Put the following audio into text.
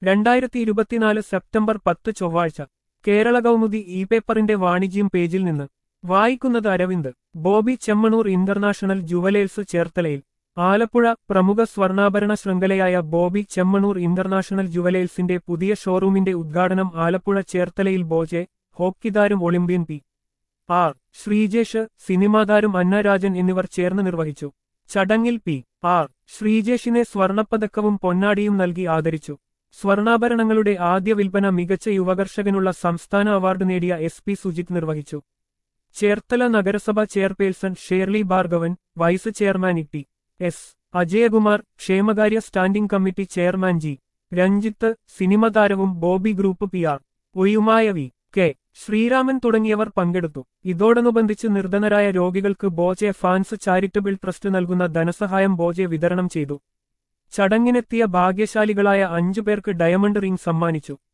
2024 September 10 ചൊവ്വാഴ്ച Kerala Kaumudi E പേപ്പറിന്റെ വാണിജ്യം പേജിൽ നിന്ന് വായിക്കുന്നത് അരവിന്ദ്. ബോബി ചെമ്മണൂർ ഇന്റർനാഷണൽ ജുവലേഴ്സ് ചേർത്തലയിൽ. ആലപ്പുഴ പ്രമുഖ സ്വർണ്ണാഭരണ ശൃംഖലയായ ബോബി ചെമ്മണൂർ ഇന്റർനാഷണൽ ജുവലേഴ്സിന്റെ പുതിയ ഷോറൂമിന്റെ ഉദ്ഘാടനം ആലപ്പുഴ ചേർത്തലയിൽ ബോജെ ഹോക്കി താരം ഒളിമ്പ്യൻ പി. ആർ. ശ്രീജേഷ്, സിനിമാതാരം അന്ന രാജൻ എന്നിവർ ചേർന്ന് നിർവഹിച്ചു. ചടങ്ങിൽ പി. ആർ. ശ്രീജേഷിനെ സ്വർണപ്പതക്കവും പൊന്നാടിയും നൽകി ആദരിച്ചു. സ്വർണ്ണാഭരണങ്ങളുടെ ആദ്യ വിൽപ്പന മികച്ച യുവകർഷകനുള്ള സംസ്ഥാന അവാർഡ് നേടിയ എസ് പി സുജിത് നിർവഹിച്ചു. ചേർത്തല നഗരസഭ chairperson Shirley Bhargavan, vice chairman T. S. Ajayakumar, ക്ഷേമകാര്യ standing committee chairman G. Ranjith, cinema താരവും ബോബി ഗ്രൂപ്പ് പി. ആർ. ഒയുമായ വി. കെ. ശ്രീരാമൻ തുടങ്ങിയവർ പങ്കെടുത്തു. ഇതോടനുബന്ധിച്ച് നിർധനരായ രോഗികൾക്ക് ബോജെ ഫാൻസ് ചാരിറ്റബിൾ ട്രസ്റ്റ് നൽകുന്ന ധനസഹായം ബോജെ വിതരണം ചെയ്തു. ചടങ്ങിനെത്തിയ ഭാഗ്യശാലികളായ 5 പേർക്ക് ഡയമണ്ട് റിംഗ് സമ്മാനിച്ചു.